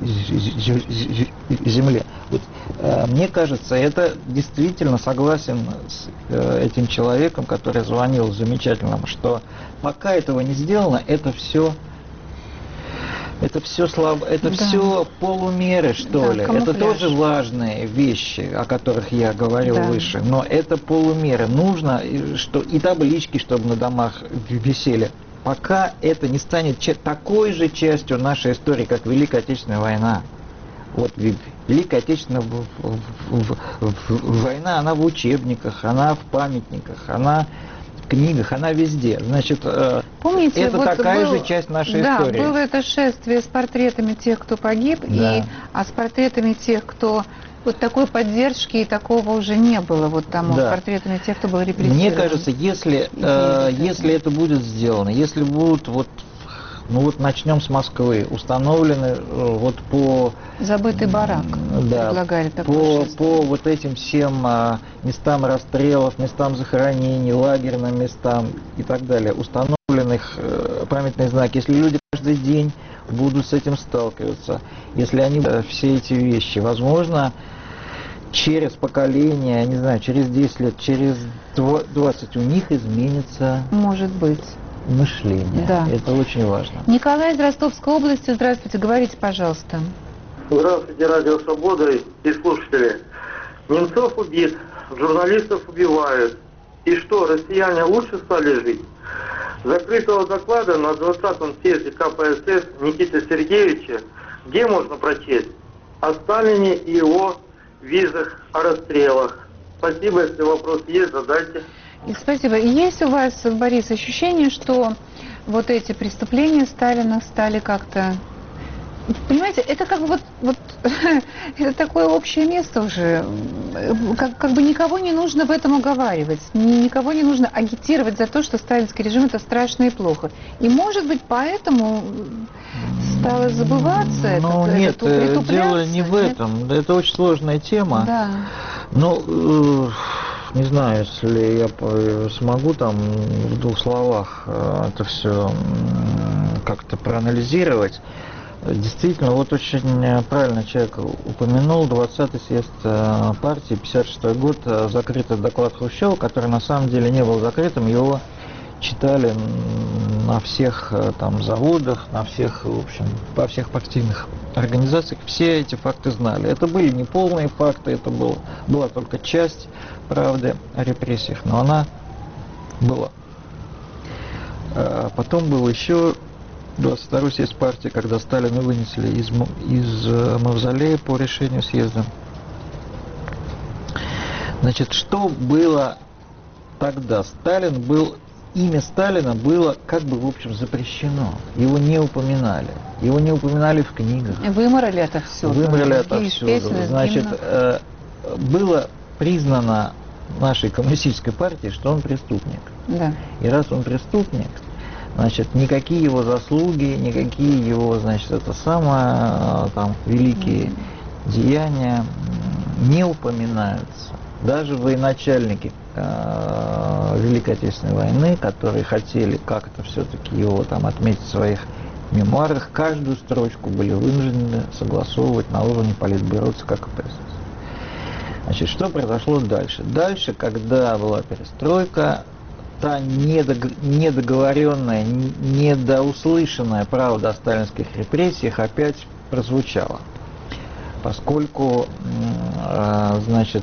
земле. Вот, э, мне кажется, это действительно согласен с э, этим человеком, который звонил замечательным, что пока этого не сделано, это все... Это все слабо, это да. все полумеры, что да, ли. Камуфляж. Это тоже важные вещи, о которых я говорил да. выше. Но это полумеры. Нужно, что и таблички, чтобы на домах висели. Пока это не станет такой же частью нашей истории, как Великая Отечественная война. Вот Великая Отечественная война, она в учебниках, она в памятниках, она в книгах, она везде. Значит, помните, это вот такая был, же часть нашей да, истории. Да, было это шествие с портретами тех, кто погиб, да. и, а с портретами тех, кто... Вот такой поддержки и такого уже не было, вот там да. с портретами тех, кто был репрессирован. Мне кажется, если, э, если это будет сделано, если будут вот... Ну вот начнем с Москвы. Установлены вот по... Забытый барак. Да, предлагали по, по вот этим всем а, местам расстрелов, местам захоронений, лагерным местам и так далее. Установленных а, памятные знаки. Если люди каждый день будут с этим сталкиваться, если они... А, все эти вещи, возможно, через поколение, не знаю, через десять лет, через двадцать у них изменится... Может быть. Мышление. Да. Это очень важно. Николай из Ростовской области. Здравствуйте. Говорите, пожалуйста. Здравствуйте, Радио Свобода и слушатели. Немцов убит, журналистов убивают. И что, россияне лучше стали жить? Закрытого доклада на двадцатом съезде ка пэ эс эс Никиты Сергеевича где можно прочесть? О Сталине и его визах о расстрелах. Спасибо, если вопрос есть, задайте. И спасибо. Есть у вас, Борис, ощущение, что вот эти преступления Сталина стали как-то... Понимаете, это как бы вот, вот это такое общее место уже. Как, как бы никого не нужно в этом уговаривать, никого не нужно агитировать за то, что сталинский режим это страшно и плохо. И может быть поэтому стало забываться ну, это, нет, это дело не в этом. Это очень сложная тема. Да. Ну, э, не знаю, если я смогу там в двух словах это все как-то проанализировать. Действительно, вот очень правильно человек упомянул, двадцатый съезд партии, пятьдесят шестой год, закрытый доклад Хрущева, который на самом деле не был закрытым, его читали на всех там заводах, на всех, в общем, во всех партийных организациях, все эти факты знали. Это были не полные факты, это был, была только часть правды о репрессиях, но она была. Потом был еще двадцать второй съезд партии, когда Сталина вынесли из, из мавзолея по решению съезда. Значит, что было тогда? Сталин был, имя Сталина было как бы, в общем, запрещено. Его не упоминали. Его не упоминали в книгах. Выморали отовсюду. Выморали отовсюду. Значит, э, было признано нашей коммунистической партией, что он преступник. Да. И раз он преступник, значит, никакие его заслуги, никакие его, значит, это самое, там, великие mm-hmm. деяния не упоминаются. Даже военачальники э, Великой Отечественной войны, которые хотели как-то все-таки его там отметить в своих мемуарах каждую строчку были вынуждены согласовывать на уровне политбюро ЦК КПСС. Значит, что произошло дальше? Дальше, когда была перестройка, та недоговоренная, недоуслышанная правда о сталинских репрессиях опять прозвучала. Поскольку, значит,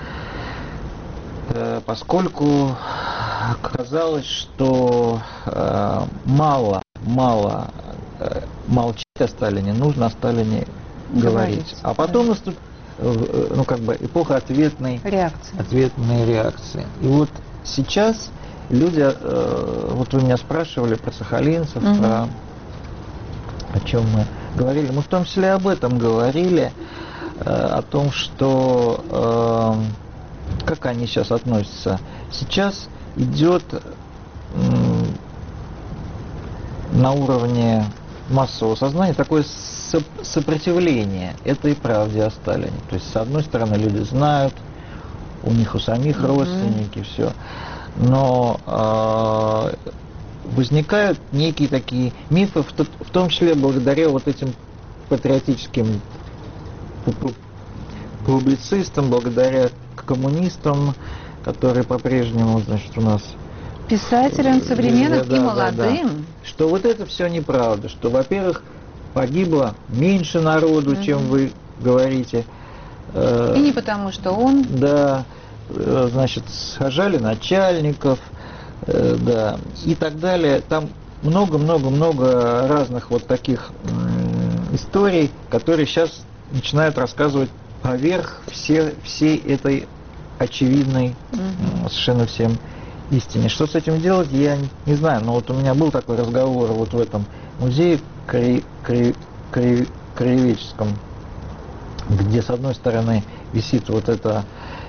поскольку казалось, что мало, мало молчать о Сталине, нужно о Сталине говорить. говорить. А потом наступила, ну, как бы, эпоха ответной реакции. ответной реакции. И вот сейчас люди, вот вы меня спрашивали про сахалинцев, угу. про о чем мы говорили. Мы в том числе об этом говорили, о том, что как они сейчас относятся. Сейчас идет на уровне массового сознания такое сопротивление этой правде о Сталине. То есть, с одной стороны, люди знают, у них у самих mm-hmm. родственники, все. Но э, возникают некие такие мифы, в, в том числе благодаря вот этим патриотическим публицистам, благодаря коммунистам, которые по-прежнему, значит, у нас... Писателям современным да, и да, молодым. Да, да. Что вот это все неправда, что, во-первых, погибло меньше народу, угу. чем вы говорите. И не потому, что он... Да, значит, сажали начальников, да, и так далее. Там много-много-много разных вот таких историй, которые сейчас начинают рассказывать поверх все, всей этой очевидной, угу. совершенно всем истине. Что с этим делать, я не знаю. Но вот у меня был такой разговор вот в этом музее краи, краи, краи, краеведческом, где с одной стороны висит вот эта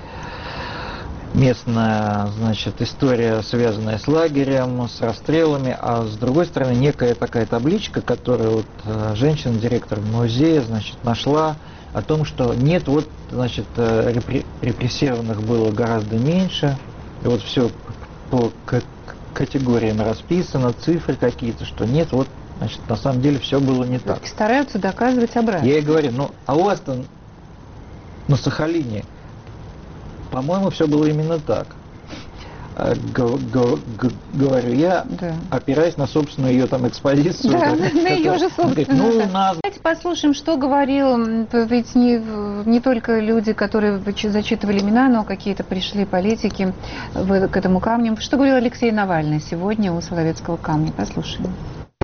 местная, значит, история, связанная с лагерем, с расстрелами, а с другой стороны некая такая табличка, которую вот женщина, директор музея, значит, нашла о том, что нет, вот, значит, репрессированных было гораздо меньше, и вот все по категориям расписано, цифры какие-то, что нет, вот, значит, на самом деле все было не так. Стараются доказывать обратно. Я и говорю, ну, а у вас-то на Сахалине, по-моему, все было именно так. Говорю я, да. опираясь на собственную ее там экспозицию. Да, на ее же собственную. Ну, надо... Давайте послушаем, что говорил, ведь не, не только люди, которые зачитывали имена, но какие-то пришли политики к этому камню. Что говорил Алексей Навальный сегодня у Соловецкого камня? Послушаем.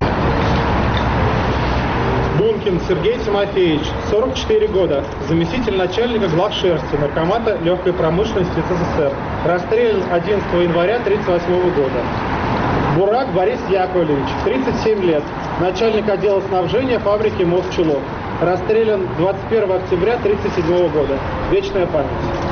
Бункин Сергей Тимофеевич, сорок четыре года, заместитель начальника главшерсти, наркомата легкой промышленности СССР, расстрелян одиннадцатого января тысяча девятьсот тридцать восьмого года. Бурак Борис Яковлевич, тридцать семь лет, начальник отдела снабжения фабрики Мосчулок, расстрелян двадцать первого октября тысяча девятьсот тридцать седьмого года. Вечная память.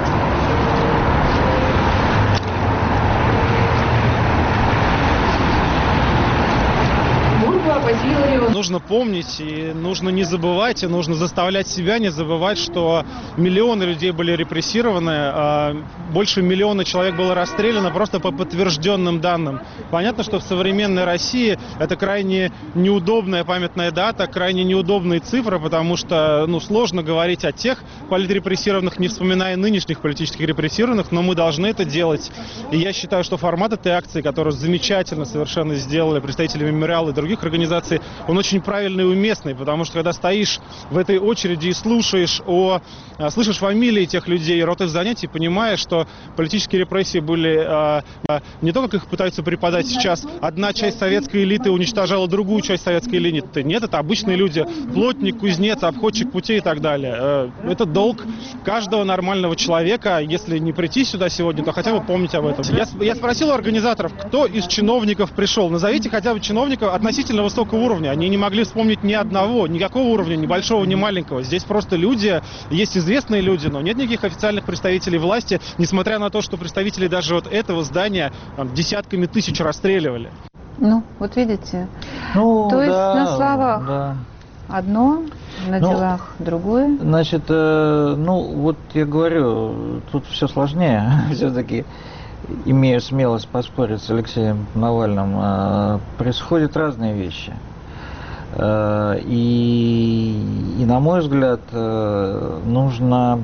Нужно помнить, и нужно не забывать, и нужно заставлять себя не забывать, что миллионы людей были репрессированы, больше миллиона человек было расстреляно просто по подтвержденным данным. Понятно, что в современной России это крайне неудобная памятная дата, крайне неудобные цифры, потому что, ну, сложно говорить о тех политрепрессированных, не вспоминая нынешних политических репрессированных, но мы должны это делать. И я считаю, что формат этой акции, которую замечательно совершенно сделали представители мемориала и других организаций, он очень правильный и уместный, потому что когда стоишь в этой очереди и слушаешь о, слышишь фамилии тех людей, род их занятий, понимаешь, что политические репрессии были а, а, не то, как их пытаются преподать сейчас, одна часть советской элиты уничтожала другую часть советской элиты. Нет, это обычные люди, плотник, кузнец, обходчик путей и так далее. Это долг каждого нормального человека, если не прийти сюда сегодня, то хотя бы помнить об этом. Я, я спросил у организаторов, кто из чиновников пришел. Назовите хотя бы чиновников относительно высокого уровня. Они не могли вспомнить ни одного, никакого уровня, ни большого, ни маленького. Здесь просто люди, есть известные люди, но нет никаких официальных представителей власти, несмотря на то, что представители даже вот этого здания там, десятками тысяч расстреливали. Ну, вот видите. Ну, то есть да, на словах да. одно, на ну, делах другое. Значит, э, ну вот я говорю, тут все сложнее. Все-таки имею смелость поспорить с Алексеем Навальным. Э, происходят разные вещи. И, и на мой взгляд, нужно,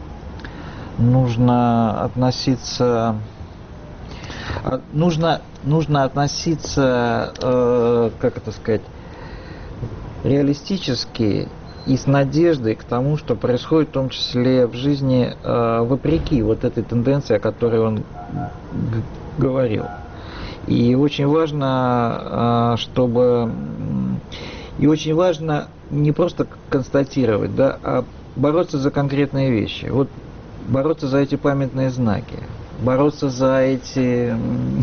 нужно относиться, нужно, нужно относиться, как это сказать, реалистически и с надеждой к тому, что происходит в том числе в жизни, вопреки вот этой тенденции, о которой он говорил. И очень важно, чтобы... И очень важно не просто констатировать, да, а бороться за конкретные вещи. Вот бороться за эти памятные знаки, бороться за эти,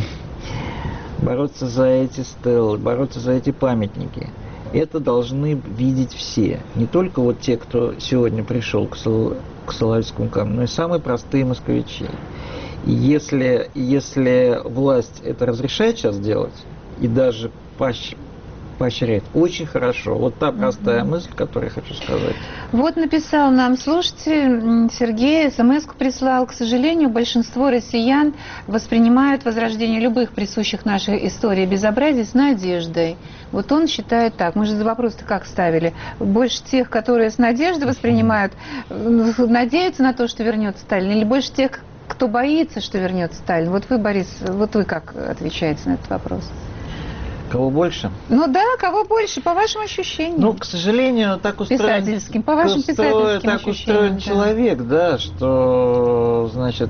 бороться за эти стелы, бороться за эти памятники. Это должны видеть все. Не только вот те, кто сегодня пришел к, Сол, к Соловецкому камню, но и самые простые москвичи. И если, если власть это разрешает сейчас делать, и даже поощ... поощряет, очень хорошо. Вот та простая mm-hmm. мысль, которую я хочу сказать. Вот написал нам слушатель Сергей, смс-ку прислал. К сожалению, большинство россиян воспринимают возрождение любых присущих нашей истории безобразий с надеждой. Вот он считает так. Мы же вопрос-то как ставили? Больше тех, которые с надеждой воспринимают, надеются на то, что вернется Сталин, или больше тех, кто боится, что вернется Сталин? Вот вы, Борис, вот вы как отвечаете на этот вопрос? Кого больше? Ну да, кого больше, по вашим ощущениям. Ну, к сожалению, так устроен, писательским, по вашим писательским так устроен да. человек, да, что, значит,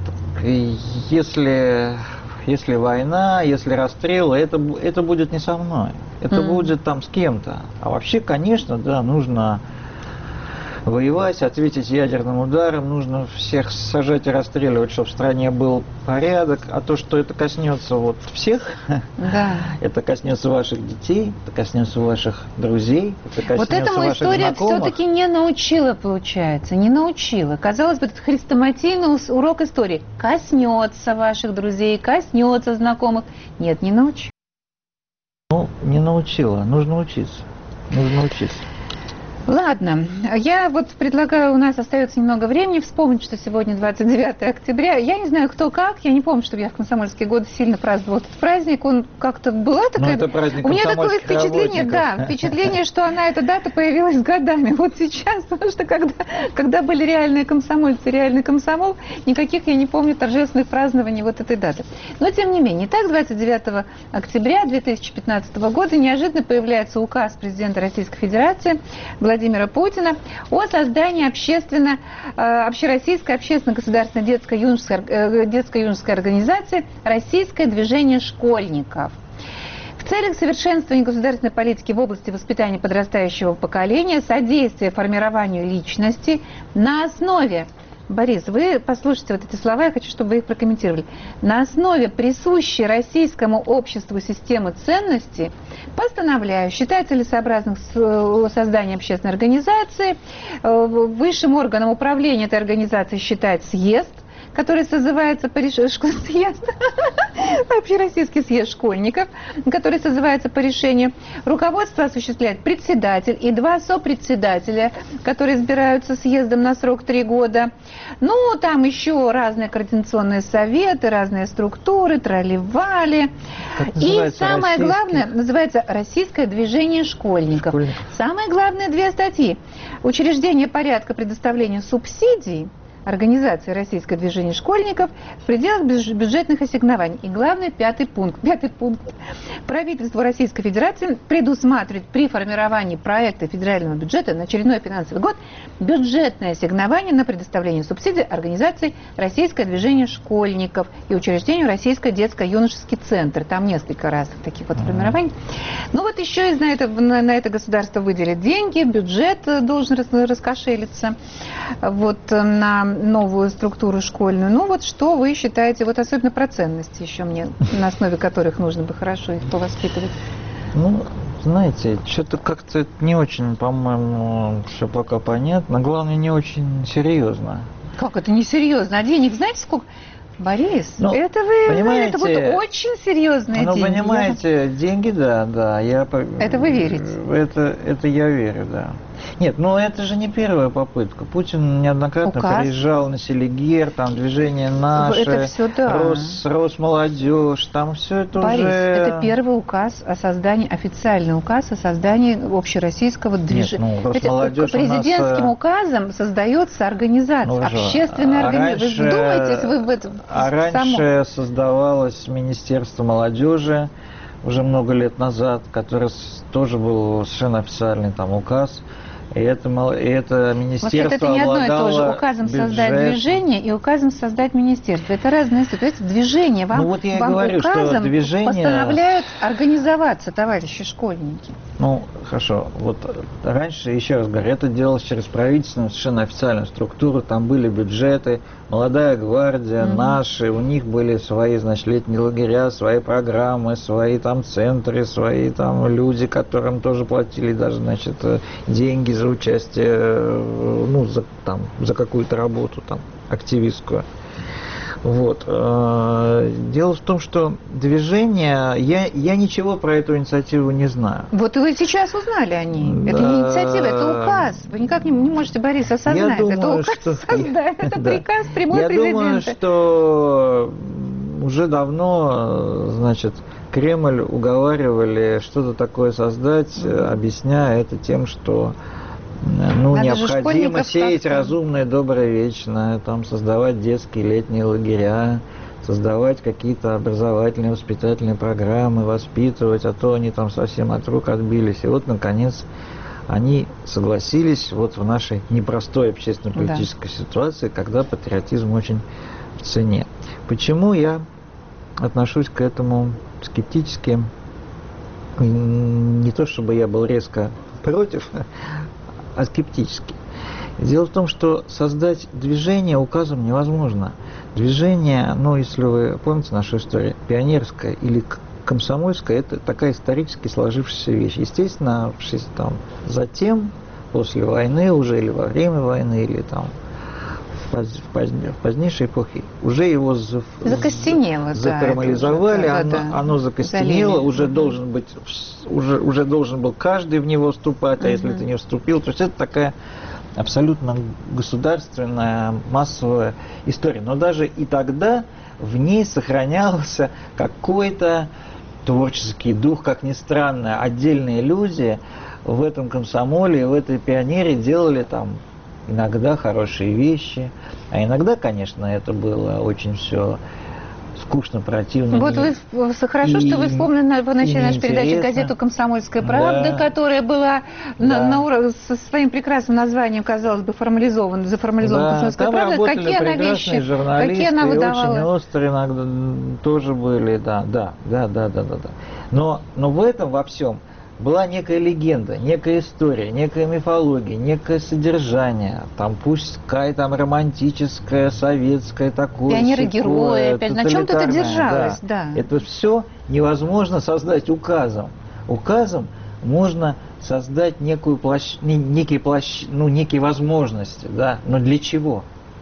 если, если война, если расстрелы, это, это будет не со мной, это mm. будет там с кем-то. А вообще, конечно, да, нужно воевать, ответить ядерным ударом, нужно всех сажать и расстреливать, чтобы в стране был порядок, а то, что это коснется вот всех, да. это коснется ваших детей, это коснется ваших друзей, это коснется вот этому ваших история знакомых. Все-таки не научила, получается, не научила. Казалось бы, этот хрестоматийный урок истории коснется ваших друзей, коснется знакомых. Нет, не научила. Ну, не научила, нужно учиться, нужно учиться. Ладно, я вот предлагаю, у нас остается немного времени, вспомнить, что сегодня двадцать девятое октября. Я не знаю, кто как, я не помню, чтобы я в комсомольские годы сильно праздновала этот праздник. Он как-то была такая... Это праздник у меня такое впечатление, да, впечатление, что она, эта дата появилась годами. Вот сейчас, потому что когда, когда были реальные комсомольцы, реальный комсомол, никаких я не помню торжественных празднований вот этой даты. Но тем не менее, так, двадцать девятого октября две тысячи пятнадцатого года неожиданно появляется указ президента Российской Федерации Владимира Путина о создании общественно, общероссийской общественно-государственной детско-юношеской, детско-юношеской организации «Российское движение школьников». В целях совершенствования государственной политики в области воспитания подрастающего поколения, содействия формированию личности на основе, Борис, вы послушайте вот эти слова, я хочу, чтобы вы их прокомментировали. На основе присущей российскому обществу системы ценностей постановляю считать целесообразным создание общественной организации. Высшим органом управления этой организации считать съезд, который созывается по решению, съезд, общероссийский съезд школьников, который созывается по решению. Руководство осуществляет председатель и два сопредседателя, которые избираются съездом на срок три года. Ну, там еще разные координационные советы, разные структуры, тролливали. И самое главное, называется «Российское движение школьников». школьников. Самое главное, две статьи. Учреждение порядка предоставления субсидий организации «Российское движение школьников» в пределах бюджетных ассигнований. И главный, пятый пункт. Пятый пункт. Правительство Российской Федерации предусматривает при формировании проекта федерального бюджета на очередной финансовый год бюджетное ассигнование на предоставление субсидий организации «Российское движение школьников» и учреждению «Российский детско-юношеский центр». Там несколько раз таких вот формирований. Ну вот еще и на это, на, на это государство выделит деньги, бюджет должен рас, раскошелиться вот, на новую структуру школьную. Ну вот что вы считаете, вот особенно про ценности еще мне, на основе которых нужно бы хорошо их повоспитывать? Ну, знаете, что-то как-то не очень, по-моему, все пока понятно. Главное, не очень серьезно. Как это не серьезно? А денег знаете сколько? Борис, ну, это вы, понимаете, это вот очень серьезные ну, деньги. Ну, понимаете, я... деньги, да, да. Я... Это вы верите? Это, это я верю, да. Нет, ну это же не первая попытка. Путин неоднократно Указ. приезжал на Селигер, там движение «Наше», Это всё да. Рос, Росмолодежь, там все это Борис, уже... это первый указ о создании, официальный указ о создании общероссийского движения. Нет, ну, Росмолодежь у нас, президентским указом создается организация, Ну, хорошо. общественная А организация. раньше- Вы вдумайтесь, вы в это А раньше создавалось Министерство молодежи уже много лет назад, которое с- тоже был совершенно официальный там указ. И это, мол- и это министерство Вообще-то это не одно и то же. обладало Указом создать бюджетом. движение и указом создать министерство. Это разные институты. Это движение. Вам, Ну, вот я и вам говорю, что указом движение- постановляют организоваться, товарищи школьники. Ну, хорошо. Вот раньше, еще раз говорю, это делалось через правительственную, совершенно официальную структуру. Там были бюджеты, молодая гвардия, Мгм. наши. У них были свои, значит, летние лагеря, свои программы, свои там центры, свои там люди, которым тоже платили даже, значит, э, деньги за участие, э, ну, за, там, за какую-то работу там активистскую. Вот. э, Дело в том, что движение, я, я ничего про эту инициативу не знаю. Вот и вы сейчас узнали о ней. Это не Да. инициатива, это указ. Вы никак не, не можете, Борис, осознать. Я это думаю, указ что- создать. Это Да. приказ прямой Я президента. думаю, что уже давно, значит, Кремль уговаривали что-то такое создать, Мгм. объясняя это тем, что ну, Надо же необходимо школьников сеять как-то. разумное, доброе, вечное, там, создавать детские летние лагеря, создавать какие-то образовательные, воспитательные программы, воспитывать, а то они там совсем от рук отбились. И вот, наконец, они согласились вот в нашей непростой общественно-политической ситуации, когда патриотизм очень в цене. Почему я отношусь к этому скептически? М, Не то, чтобы я был резко против, а скептически. Дело в том, что создать движение указом невозможно. Движение, ну, если вы помните нашу историю, пионерское или к- комсомольское, это такая исторически сложившаяся вещь. Естественно, в шесть- там, затем, после войны уже, или во время войны, или там в, поз- в поздне- в позднейшей эпохе, уже его за- Закостенело, да, заформализовали, это уже, да, оно, да, да. оно закостенело, Залили. уже Мгм. должен быть, вс- уже, уже должен был каждый в него вступать, а если Мгм. ты не вступил, то есть это такая абсолютно государственная массовая история. Но даже и тогда в ней сохранялся какой-то творческий дух, как ни странно. Отдельные люди в этом комсомоле, в этой пионере делали там иногда хорошие вещи, а иногда, конечно, это было очень все скучно, противно. Вот не- вы в- хорошо, и- что вы вспомнили на- в начале и нашей передачи неинтересно. газету «Комсомольская правда», Да. которая была на, Да. на уро- со своим прекрасным названием, казалось бы, формализована, заформализована Да, «Комсомольская там правда». работали Какие она прекрасные вещи, журналисты, какие она и очень выдавала. острые иногда м, тоже были, да, да, да, да, да, да, да. Но, но в этом во всем была некая легенда, некая история, некая мифология, некое содержание, там пускай там романтическое, советское, такое, Пионеры-герои, сякое, опять, на чем-то это тоталитарное, держалось, да. Это все невозможно создать указом. Указом можно создать некую площ... не- некие, площ... ну, некие возможности, да, но для чего?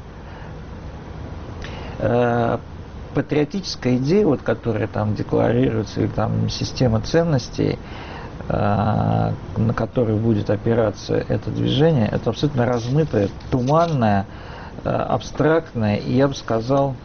Э, Патриотическая идея, вот, которая там декларируется, или там система ценностей, э, на которой будет опираться это движение, это абсолютно размытое, туманное, э, абстрактное, и я бы сказал,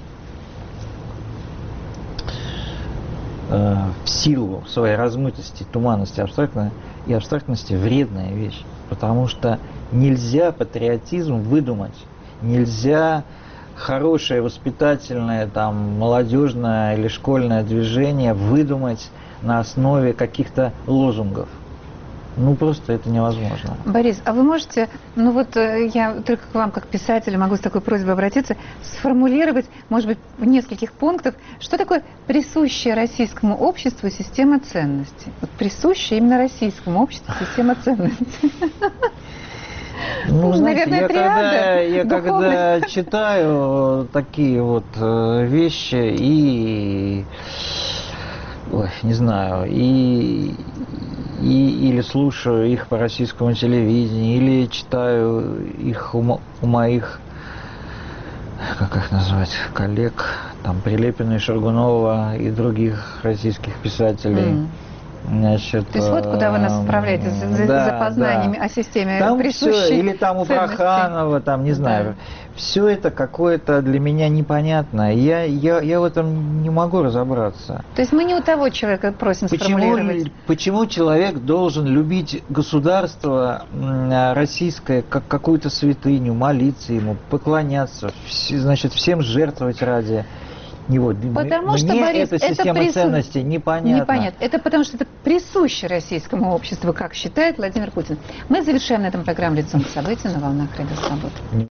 э, в силу своей размытости, туманности, абстрактной и абстрактности вредная вещь. Потому что нельзя патриотизм выдумать, нельзя хорошее воспитательное, там, молодежное или школьное движение выдумать на основе каких-то лозунгов. Ну, просто это невозможно. Борис, а вы можете, ну вот э, я только к вам как писателю могу с такой просьбой обратиться, сформулировать, может быть, в нескольких пунктах, что такое присущая российскому обществу система ценностей? Вот присущая именно российскому обществу система ценностей. Ну, знаете, Наверное, я триада, когда, я когда духовность. читаю такие вот э, вещи и, ой, не знаю, и, и или слушаю их по российскому телевидению, или читаю их у, мо- у моих, как их назвать, коллег, там Прилепина и Шаргунова и других российских писателей. М. Значит, То есть вот куда вы нас отправляете за, за, да, за познаниями да. о системе там присущей все, или там у ценности. Проханова, там, не знаю, Да. все это какое-то для меня непонятное. Я, я, я в этом не могу разобраться. То есть мы не у того человека просим Почему, сформулировать. почему человек должен любить государство м, российское как какую-то святыню, молиться ему, поклоняться, вс- значит, всем жертвовать ради него? Потому Мне что, Борис, эта система это прису- ценностей непонятна. Непонятно. Это потому что это присуще российскому обществу, как считает Владимир Путин. Мы завершаем на этом программу «Лицом к событию» на волнах Радио Свободы.